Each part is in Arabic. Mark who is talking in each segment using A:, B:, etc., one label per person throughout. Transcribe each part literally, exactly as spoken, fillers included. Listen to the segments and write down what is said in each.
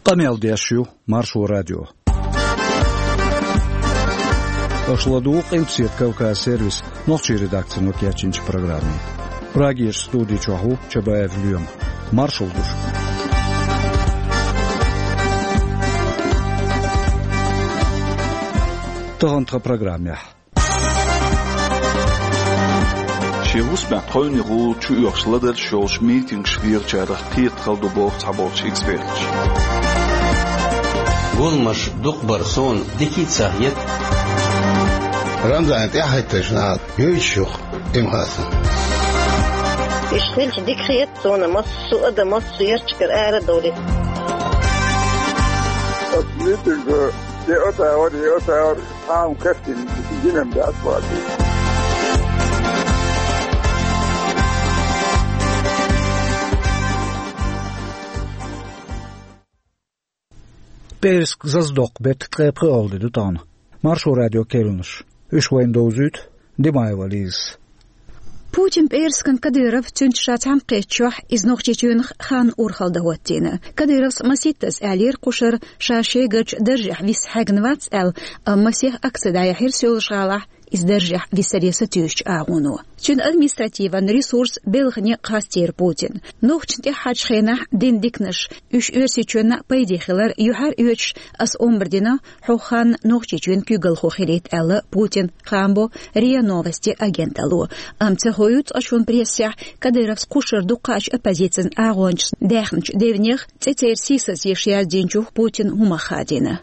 A: Камел Диашью, Маршу радио. Ошладук импсет Кавказ сервис, ночи редакции Нокиачинч программы. Прагиш студии Чаху, Чабаев Люем. Маршал душ. Тохонтха программе.
B: Шевус бәтхойны ғул чу ұяқшыладыр шоуш митинг швир чайрах қиет қалды боқ цаболч эксперт.
C: Гулмаш дук барсон дикит сахет.
D: Рамзан тяхайташнат юйчух имхасан.
E: Ишхилч дикхиет зона массу ада массу ярчкар ара дори.
F: Митинг деота вади деота ам кастин динам дасвати.
A: Перск заздок бет крэпролды дутан. Маршу радио келнуш. Үш вайндоузют Димаева Лиз.
G: Путин Перскан Кадыров тюнчшатам кечух из нохчичунх хан урхалдаваттина. Кадыров маситтас алир кушар шашегач държах вис хагнвац эл масих аксадая хирсюл шалах из държах висареса тюш агуну. Чун административан ресурс белхне кастир Путин. Нохчте хачхена дин дикнаш үш өрсичуна пайдихилар юхар үч ас умбрдина хухан нохчичун күгл хохирит эл Путин хамбо риа новости агенталу. Амца хоют ашун прессях Кадыров скушар дукач оппозицин агонч дехнч девних цетер сисас ешьяз денчух Путин умахадина.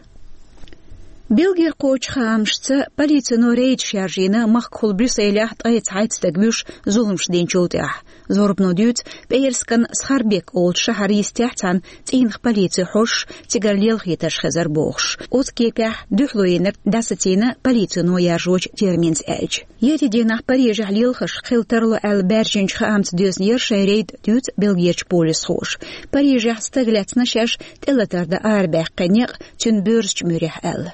G: Белгер коч хамшца полицину рейд шаржина махкул Брюсселях тайц хайцтагмюш зулмш денчултях. Зорбно дют Перскан схарбек олд шахар естяхтан тинх полиции хош тигарлел хиташ хазар бохш. От кепях дюхлуинер дасатина полицину яжоч терминс эльч. Ети денах Парижах лилхаш хилтерло эл бержинч хаамц дюзнер шайрейд дют белгерч полис хош. Парижах стагляцна шаш телатарда арбех канек тюн бюрсч мюрех эл.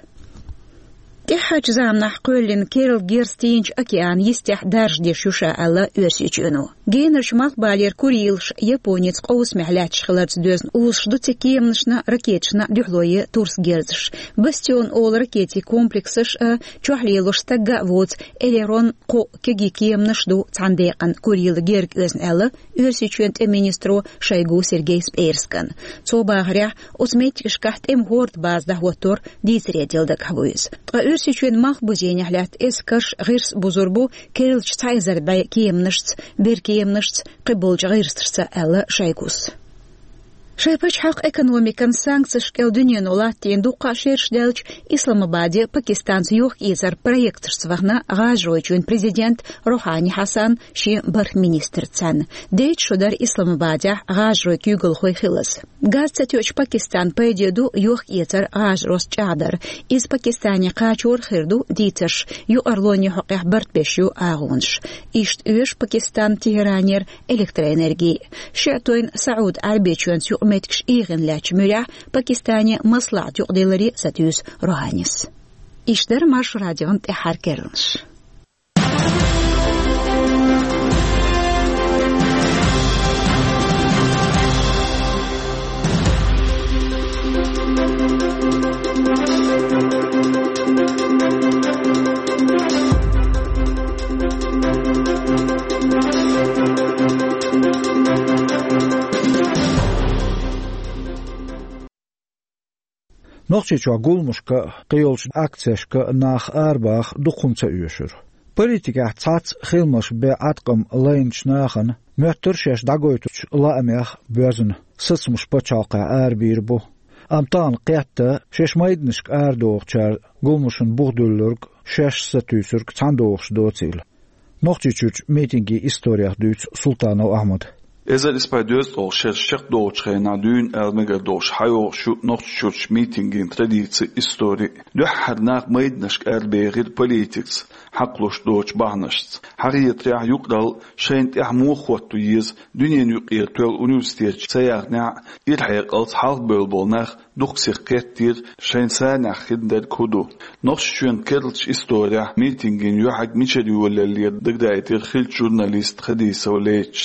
G: Тихач замнах көллин Керл Герстинч океан естях дажди шуша алла өрсичуну. Генерш махбалер Курилш японец қоус мехляч хылац дözн улш дуцекемнышна ракетшна дюхлое турс герзш. Бастион ол ракети комплексыш чухлилуш тагга воц элерон ко кегикемныш ду цандеқан Курил Герг өзн алла өрсичуент министру Шойгу Сергей Перскан. Цобагря осметишкахт эм хорд базда хотор дисредилдак хавуз. Сичуен мах бузенях эскаш гирс бузурбу Кирилч Цайзер бай киемнышц бер киемнышц кыбылж гирстрса элла Шойгус. Шайпач хак экономикан санкцияш кел дünyen олаттен дуqa шершделч Исламабаде Пакистанц юх изар проектшсвахна гажройчун президент Рухани Хасан ши бар министрцан. Дейт шудар Исламабаде гажрой күгл хой хилас. Газцатёч Пакистан пайдеду юх изар гажрос чадар. Из Пакистане качур хирду диташ ю орлони хокех бартбешу агунш. Ишт үш Пакистан Тегеранер электроэнергии. Шатойн Сауд Арабичуан متكش إيغن لاش مريح باكستاني مصلحة يقدلري ستيوس روحانيس. إشتر ماش راديون تحار كيرنش.
A: Nochchechwa gulmushka qiyolch aktseshka nach arbach dukhunsa üyüşür. Politika tsats khilmash be atqam laynch nahan möttershesh dagoytuch laameh bözün sıtsmush paçalqa arbir bu. Amtan qiyatta şeşmaydnishk ardoqchar gulmushun buğdullurg şeş satüsürg çandoqsh docil. Nochchechuch meetingi istoriyah düç Sultanov Ahmad.
B: Ezel ispaydos ol şerşek doğuşayna dün elmega doğuş hayo şu nokçuç meetingin tradisi istori düharnak maydnaşk erbegir politics haqloş doğuş bahnaşt hariyet ya yuqdal şent ahmu xottu yiz dünyen yuqir töl üniversitet sayaqna ilhaq alt halq bölbolnaq duqsiqettir şent sana xidder kodu nokçuçun kerlç istoriya meetingin yuhaq micheli wallali digdaytir xil jurnalist xadisa olech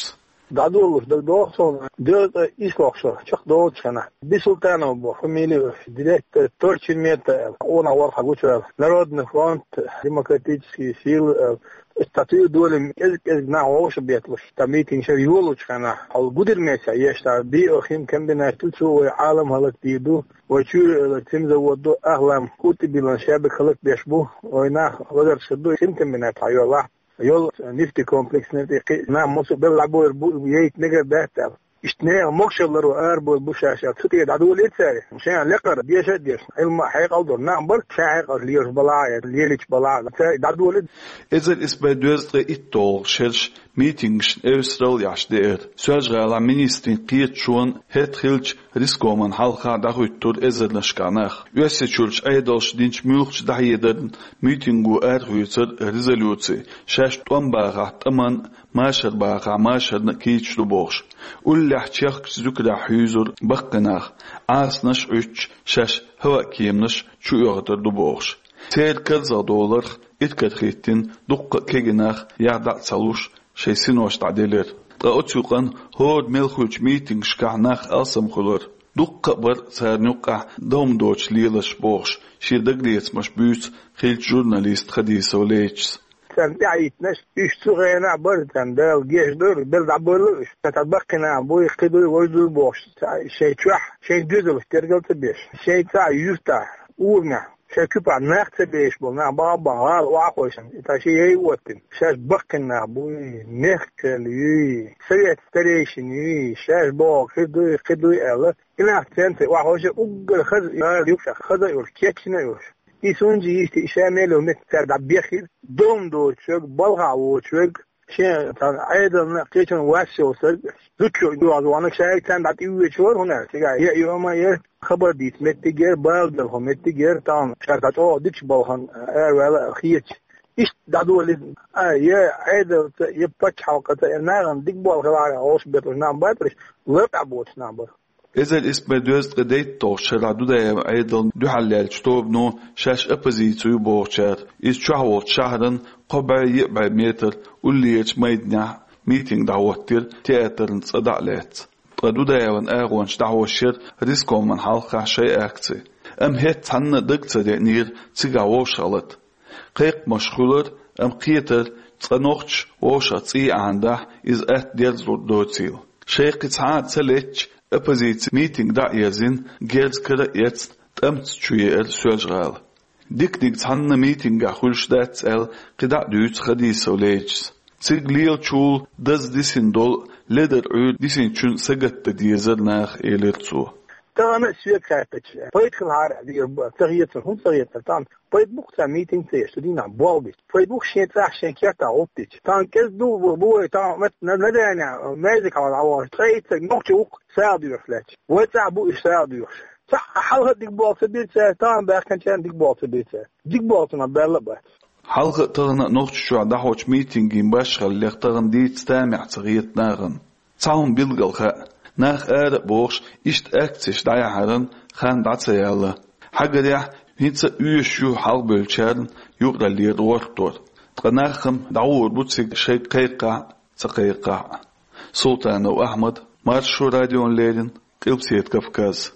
F: دادولوش دادوخسون دört iskokşa çok doğuçana bir sultanov bu familiya direkt төрт метр он авар хагуча Народный фронт демократические силы статью доли из из на ош бетлуш там митинг шер юлучкана ал гудермеса яшта би охим комбинат тулчу عالم халык диду وچور تیم زودو اغلام كوتي بلان شابك خلق بيشبو ويناخ وقدر شدو تیم كمبينات حيوالله يول نفتي كومبلكس نفتي نعم مصر بلعبو ييت نقر باتل اشتناء مقشلر واربو بوشاشات ستي دعدو ليتساري مشان لقر ديشات ديش علما حيق الدور نعم برك شايق ليش بلاعي ليليش بلاعي دعدو ليت
B: إذا إسبا دوزدغ إتول شرش ميتينغش أسترالياش دير سواجغالا منيستين قيت شون هت خلج ريسكومن حلقا داخويتور إزر نشكاناخ يوسيچولش أيدالش دينش ملخش دحيدرن ميتينغو أرهويتر ريزولوتي شاش طنباغا تمن ماشر باغا ماشر نكيتش لبوغش أولح تشيخ زوكدا حيزر بقناخ عاس نش عش شاش هوا كيمنش شو يغدر لبوغش تير كرزا دولار إتكر خيتين دق كيجناخ يعدع صلوش شي سينوش تعديلر تقوتيقن هود ملخوش ميتينغ شكعناخ ألسم خلور دق بر سارنوقع دوم دوش ليلش بوغش شير دقليت مش بيوت خيل جورناليست خديسة وليتش
F: كان تعيت ناس يشتغلنا برتن ده جيش دور بلد عبورلوش تتبقنا بوي قدوي وجدو بوش شيء تشح شيء جزل ترجل تبيش شيء تاع يفتح ورنا شيء كبر ناقص بيش بولنا بابا هار واقوشن تاشي هي وقتن شاش بقنا بوي نخل يي سريت ستريشن يي شاش بوك قدوي قدوي الله إلا تنت واقوش أقل خز يوشة خز يور كيتشنا يوش İsonci işte işemeli olmakta da bir dom do çok balga o çok şey aydan geçen vasi olsa lütfen diyor o anı şeyden da iyi geçiyor ona siga ya yoma yer haber dit metti ger balda ho metti ger tam şartat o dik balhan evvel hiç iş dadoli ya ayda yapach halqata ernagan dik balga var os betur number lep abot number
B: إذا الإسم دوزدغ ديتو شرادو دايم أيضا دوحلال شتوبنو شاش أبزيتو بوغشار إذ شهوت شهرن قبع يقبع متر وليش ميدنا ميتينغ دعوتر تياتر نتصدعلات قدو دايوان آغوانش دعوشير ريسكو من حلقة شيء أكتي أم هيت تحنا دقتا دينير تيغاوش غلط قيق مشغولر أم قيتر تنوخش ووشا تي عنده إذ أت ديرزو دوتيل شيق تعاد سليتش أبزيت ميتينغ دا يزين جيرز كرا يتس تأمت شوية سوالجغال ديك ديك تحنا ميتينغ أخولش دات أل قدع دوت خديسة وليجس تيغليل چول دز ديسين دول لدر عود ديسين چون سجت ديزر ناخ إيليرتسو
F: تمام سوية كاتش بايد خلار تغيير هم تغيير تام بايد بوختا ميتينغ تيش تدينا بوالبيت بايد بوخ شين تاح شين كياتا أوبتيش تان كز دو بوي تام مت ندانا مازك على العوار تغيير نوكتوك ساعدوا فلاتش وتعبوا إيش ساعدوا صح حلقة ديك بوالت بيتسا تام باك كان كان ديك بوالت بيتسا ديك بوالتنا بيلا بات
B: حلقة تغنى نوكت شو دحوش ميتينغين باشغل اللي اختغن ديت ستامع تغيير ناغن تاهم بيلغل خاء ناخ آر بوغش إشت أكتش دايا حرن خان دعتسا يالا حاجة ديح هيتسا يوشو حال بلشارن يقرا اللي روحتور تغناخم دعور بوتسيك شي قيقع تقيقع سلطان وأحمد مارشو راديو ليرين قلبسيت كفكاز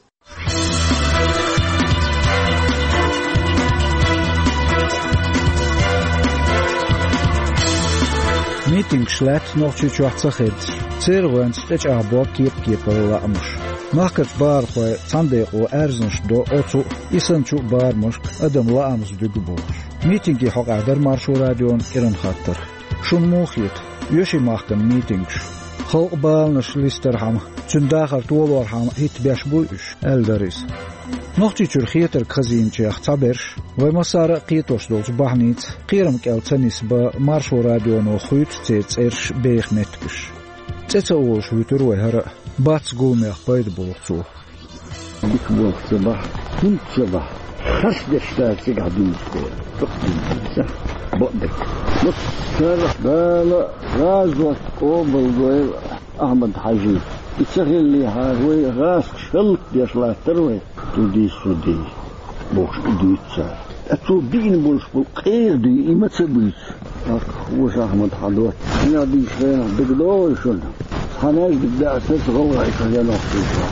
A: ميتينغ شلات نوخشي چوحتسا خيدش تيرغوانس تيج أعبوا كيب كيب ولا أمش ماكت بار خوي صنديق وأرزنش دو أوتو إسنشو بار مشك أدم لا أمس بيقبوش ميتينغي حق عدر مارشو راديون إرن خاطر شون موخيت يوشي ماختن ميتينغش خلق بالنش ليسترحم تنداخر طولورحم هيت بيشبوش ألدريس نوختي ترخيتر كخزين تيخ تابرش ومسار قيتوش دولش بحنيت قيرم كالتنس بمارشو راديون وخيت تيت إرش بيخ متكش تتأوش ويتر وهر باتس قوميخ بايد بولقصو
H: بك بولق صباح كنت صباح خش دشتاك قاعدين تقول تقدم بقدك مصر بالا غازوك قوبل دويل أحمد حجي يتسهل لي هاوي غاز شلق ديشلا تروي تودي سودي بوش دويتسا أتو بين بولش بقير دي إما تسبيت أخ وش أحمد حدوت أنا دي شغينا بقدوي شلنا خناش بدأ أساس غوغا يخزانه خطيطة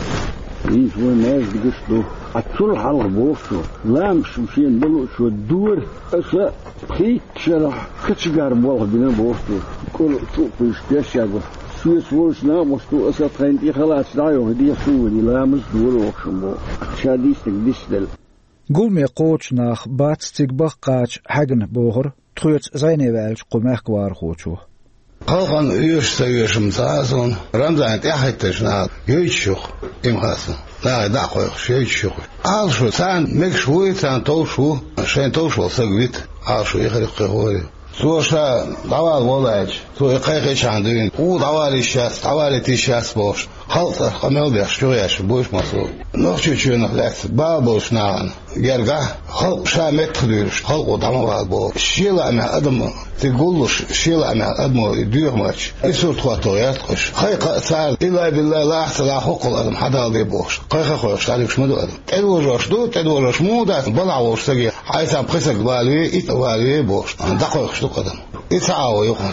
H: إيش وناش بقشتو أتول حلق بوشو لا مش مشين بلو شو الدور أسا خيط شرح كتشقار بوالغ بنا بوشو كل سوق بيشتاش يقول سويس وش ناموستو أسا تخينتي خلاص دايو هدي سوري لا مش دور وخشمو شاديستك ديشتل
A: قول مي قوش ناخ بات تيقبخ قاش حقن بوغر تخيط زيني والش قماخ كوار خوشو
D: خلقان يوش سيوش مساسون رمزان تحيتش ناد يوشوخ إمخاسن لا داقويخ يوشوخ عالشو سان مكشوي سان توشو شين توشو سقويت عالشو يخرق قهوري سوشا دوال ولاج سو يقيقش عندين او دوالي شاس دوالي تي شاس بوش خلط خمل بيش شويش بوش مسو نوخشو شو نخلص بابوش نان يرجع خلق شامت خديرش خلق ودموال بو شيلا انا ادم تقولش شيلا انا ادم يدير ماتش يسور تخاطويات خوش خيق سال الا بالله لا احسن حقوق الادم حدا لي بوش قيقه خوش تعرفش مدو ادم تدوجش دو تدوجش مودا بلعوش سجي حيث بخسك بالي اتوالي بوش دقيق قدم يتعاو يقول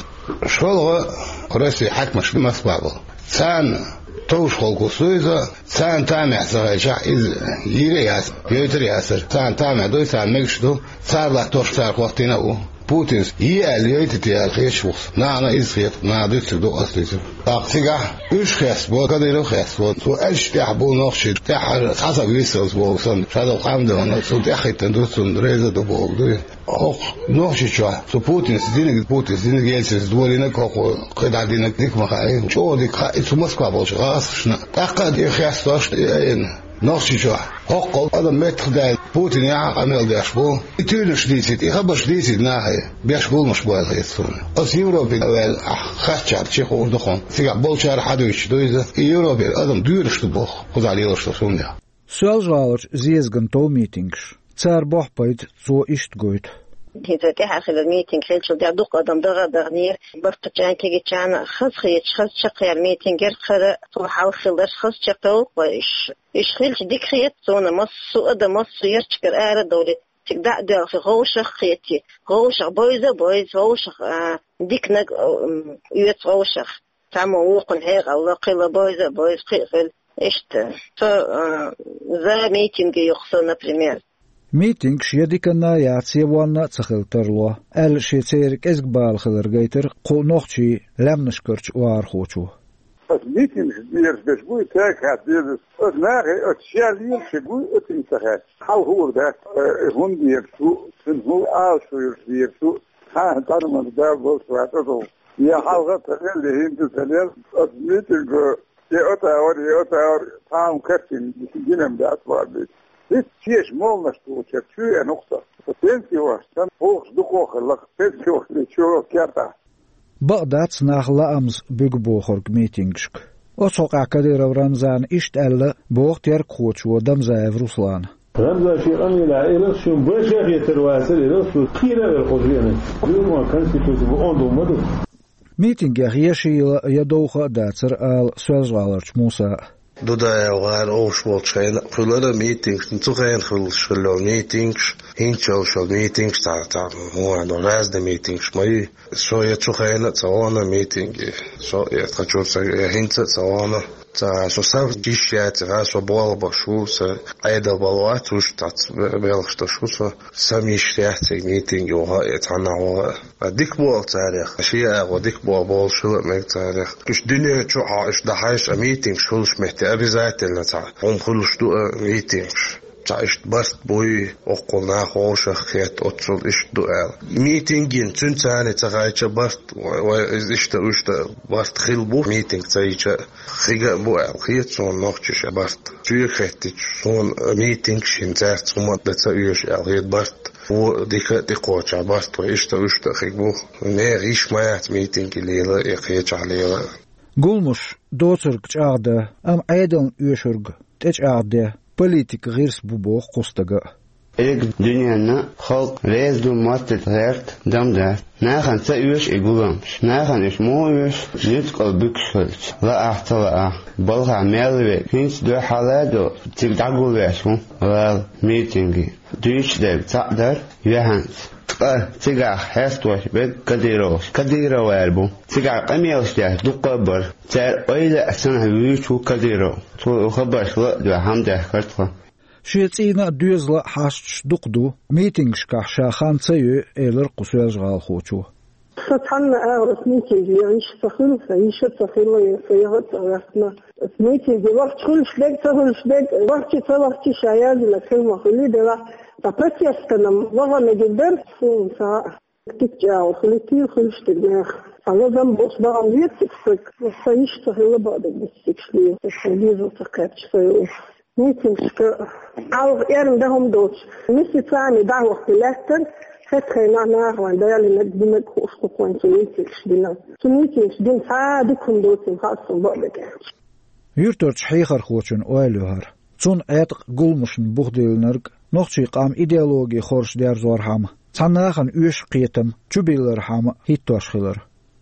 D: شغل راسي حكمش مسبابل سان توش خلقو سويزا سان تامع سغيشا إز يرياس يوترياسر سان تامع دوي سان مكشدو سار لا توش سار وقتنا بوتين يال يوتتي الخيش وخ نانا إزخيط نا دوتك دو أصليتر تاقسيقا إش خيس بو كديرو خيس بو سو أش تحبو نوخشي تحر حسب ويسوس بو سن شادو قامدو سو تحيط تندوسن ريزا دو بو دوي أخ نوخشي شو سو بوتين سدينك بوتين سدينك يلسس دولينك أخو قيد دينك ديك مخاين شو ديك إتو مسكوا بوش غاسشنا تاقد يخيس توش نوخشي شو أقل هذا متر ده بوتين يعق عمل داشبو يتونش ديسيت يخبش ديسيت ناحية بيشبول مش بوال خيصون أس يوروبي أول خاتشار شيخو أردخون سيقع بولشار حدوش دويزة يوروبي أدم دورش تبوخ خذ عليه ورشتون ده
A: سؤال جوالش زيزغن تو ميتينغش تسار بوح بايد زو إشت قويت
E: إذا تحصل الميتينغ خلش ده دوق أدم دغ دغنير برتجان كي جان خص خيت خص شقير ميتينغ خر توحاو خلش خص شقو وإيش إيش خلش ديك خيت زونا مص أدم مص يرتكر آر دولة تقدر ده في غوش خيتي غوش بويزة بويز غوش ديك نج يوت غوش تعمو وقن هير أو قيل بويزة بويز قيل إيش ف ذا ميتينغ يخصنا بريمير
A: ميتينغ شيديكنا ياتسي وانا تخلترلو ال شيتيرك ازقبال خلرغيتر قو نوخشي لم نشكرش وارخوشو
F: الميتينغ دير بشبوي تاك هدير ناغي اتشالين شبوي اتنسخات حال هو ده هون ديرتو سن هو آسو يرسيرتو ها هنطرمان دا بوسو هتدو يا حالغة تنين لهين تنين الميتينغ يأتا اور يأتا اور تاهم كرتين جنم دا أطبع بيت Dit is mooi natuurlijk. Het is een ochtend. Het is dan volgens de kogelak. Het is ook niet zo kerta.
A: بغداد ناخ لامز بيغبوخر ميتينغشك أصوق عكدير ورمزان إشت ألا بوقت يركوش ودم زايف روسلان
I: رمزا شيء أمي العائلة شو بشاف يترواسل إلى شو خيرة بالقدرين يوم ما كان سيكون بأندو مدو
A: ميتينغ يخيشي يدوخ داتر آل سوزوالرش موسى
J: دودا وغار أوش والشين خلال ميتينغ نتوخين خلال شلو ميتينغ هينشل شل ميتينغ تاع تاع مو عندو راز دا ميتينغ ماي شو يتوخين تاوانا ميتينغ شو يتخشول سا هينت تاوانا تا شو صار جيشات راس وبوال بشو سا عيدا بالوات وش تاع بيلخ تشو سا سميش تاعتي ميتينغ وها يتعناوا ديك بول تاريخ أشياء وديك بول بول شو ميك تاريخ كش دنيا شو عايش دحايش ميتينغ شولش محتاج أبيزات اللي تاع هم خلوش دو ميتينغ تعيش بس بوي وقلنا خوش خيات أتصل إيش دؤال ميتينجين تنتاني تغايش بس وإيش تأوش بس خيل بو ميتينج تايش خيجا بؤال خيات صون نوختش بس شو خيتش صون ميتينج شنتات صون تأوش خيات بس هو ديك ديكوتش بس وإيش تأوش تخيج بو نعيش مايات ميتينج اللي يخيج عليه
A: قولمش دوترك تعاده أم عيدن يشرق تجعده بوليتيك غير سبوبوخ قصتغا
K: إيك دنيانا خلق ريز دو ماتت غيرت دم دار ناخن سأيوش إقولامش ناخن إش مويوش يتقل بكشلش لا أحتلا بلغا ميلوي كنس دو حالادو تقدقل بيشون وال ميتينجي دويش ديب تقدر يهانس تقا تقع حاستوش بك كديروش كديرو والبو تقع قميوش ده دقبر تار أيضا أسنه ويشو كديرو تو خبرش لا ده حمده كرتفا
A: شيتينا دوزلا حاش دقدو ميتينغش كحشا خانسيو إلر قسوج غالخوچو
L: ستحنا أغرس ميتينغ يعيش تخيل فيش تخيل ويغط أغرسنا ميتينغ وقت كل شلك تقول شلك وقت تلقتي شاياد لكلمة خلي ده تبتي استنم وغا نجدر سون ساعة تكجاو خلي تير خلش تجناخ على ذنب أصبع غير تكسك وفيش تخيل بعد بستكشلي تخيل وتقاتش فيو ميتينغ شكا عاوغ إيرم دهم دوش نسي تاني دعوة خلاتر فتخينا نار وان ديالي ندمك وشكو كوين تميتينغش دينا تميتينغش دين ساعدكم دوتين خاصم بعدك
A: يرترش حيخر خوشن اويلوهر تون ايتق قلمشن بوغديلنرق نوخشي قام إيديولوجي خورش دير زور حام تناخن اوش قيتم چوبيلر حام هيتوش خيلر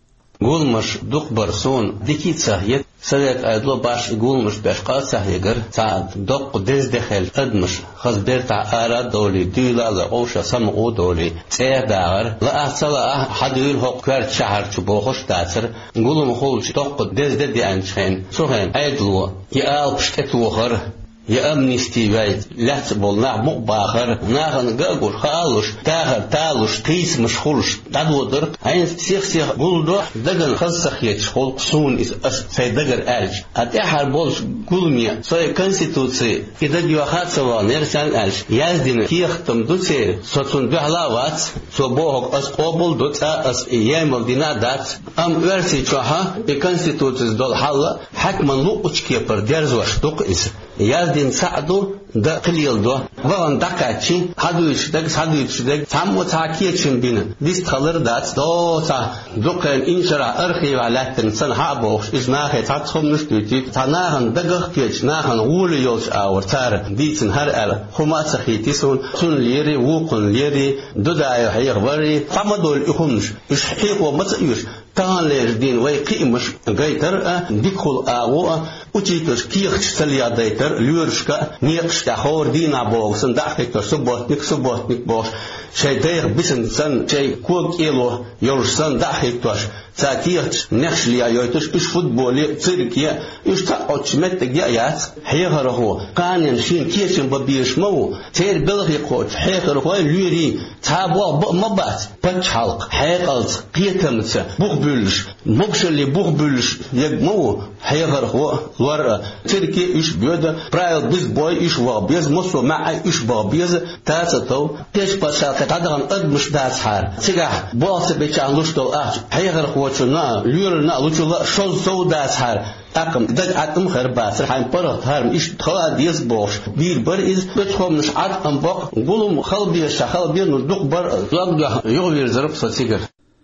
C: قولمش دوق برسون ديكيت ساهيت سلك أدلو باش قولمش باشقا ساهيقر تا دوق ديز دخل أدمش خزبير تا آرا دولي ديلا لغوشا سمغو دولي تيه داغر لا أحسلا حدوين هو كوارت شهر چبوخش داتر قولم خولش دوق ديز دي أنشخين سوهين أيدلو يقال بشتكلوخر يا أمنيستي وايد لات بولنا مقباخر ناخن قاقول خالوش تاخر تالوش قيس مشخولش تدودر عين سيخ سيخ قولدو دقن خلصخ يتشخول قصون إس أس سيدقر ألج أتيحر بولش قولميا سوي كونستитуции إذا جوخات سوا نرسان ألج يازدين كيختم دوتسير سوتون بحلاوات سو بوهق أس قوبل دوتا أس يامل دينا دات أم ورسي چوها بكونستитуции دول حالا حكما لوقش كيبر ديرزوش دوق إس يازدين سعدو دا قليل دو وان دكاتشي هادوش دك هادوش دك سامو تاكيتشن بين ديس تخلر دات دو تا دوكن انشرا ارخي والاتن سن هابوش اسمها تاتخم نشتوتي تناهن دغخ كيتش ناهن وليوش اورتار ديتن هر ال خمات خيتيسون سن ليري وقن ليري دداي هيغبري فمدول يخمش اش حقيقو متيوش تان ليردين ويقيمش غيتر ديكول اغو учитываешь ких стальядайтер люршка некшта хордина боксен дахтер субботник субботник бош шейдер бисен сан чей кук ило йорсан дахтер ساتيرت نخشلي يوتش إيش فوتبولي تركيا إيش تقعدش متى جايات حيغر هو قانن شين كيشن ببيش مو تير بلغي قوت حيغر هو لوري تابوا مبات بتحلق حيقلت قيتمت بغبلش مقشلي بغبلش يجمو حيغر هو ور تركيا إيش بيودا برايل بيز بوي إيش وابيز مصو معي إيش بابيز تاسطو تيش بشاقة تدغن أدمش داس حار تيجح باص بيشان لشتو أح حيغر هو وشنا ليرنا لوشلا شو سوداس هار أقم دج أتم خرباس حين برا هارم إيش خلا ديس باش بير بر إز بتخم مش عارف أم بق قولهم خل بير شخل بير ندق بر لقى يغير زرب صتيجر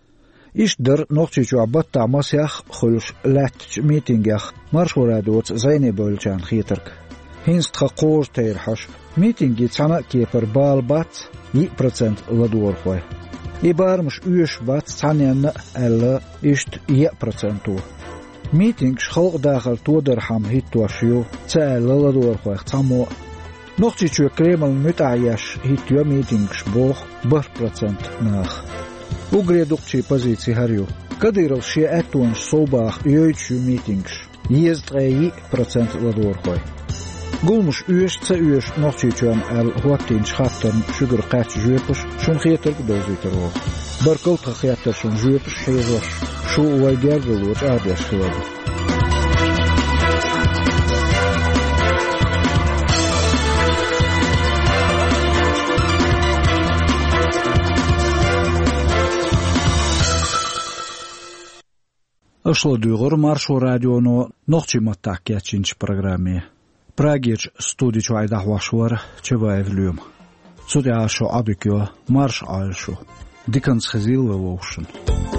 A: إيش در نقطة جوابات تامسيخ خلش لاتش ميتينجخ مرشورة دوت زيني بولجان خيترك هينست خقور تيرحش ميتينجي تسانا كيبر بالبات ي процент لدور خوي إبار مش يوش بات ثانيا ألا إشت ي процентو ميتينغ خلق داخل تودر حم هيت توشيو تسأل لدور خوي تامو نقطة شو كريمل متعيش هيت يو ميتينغش بوخ بر процент ناخ وغريدوكشي позиции هريو كديرل شي أتونش صوباخ يوتشو ميتينغش يزدغي процент لدور خوي قومش يوش تسيوش نقطيشان ال هوتين شخاطرن شجر قاتش جوبش شون خيتر دوزيتر وو بركلت خيتر شون جوبش حيزوش شو ويجار دلوش عادش خيال أشلا دوغر مارشو راديونو نقطي متاكياتشينش программе Прагич студий чуайдах вашвар чеваев люм. Судя шо абикё марш альшо. Диканс хазил вовшен.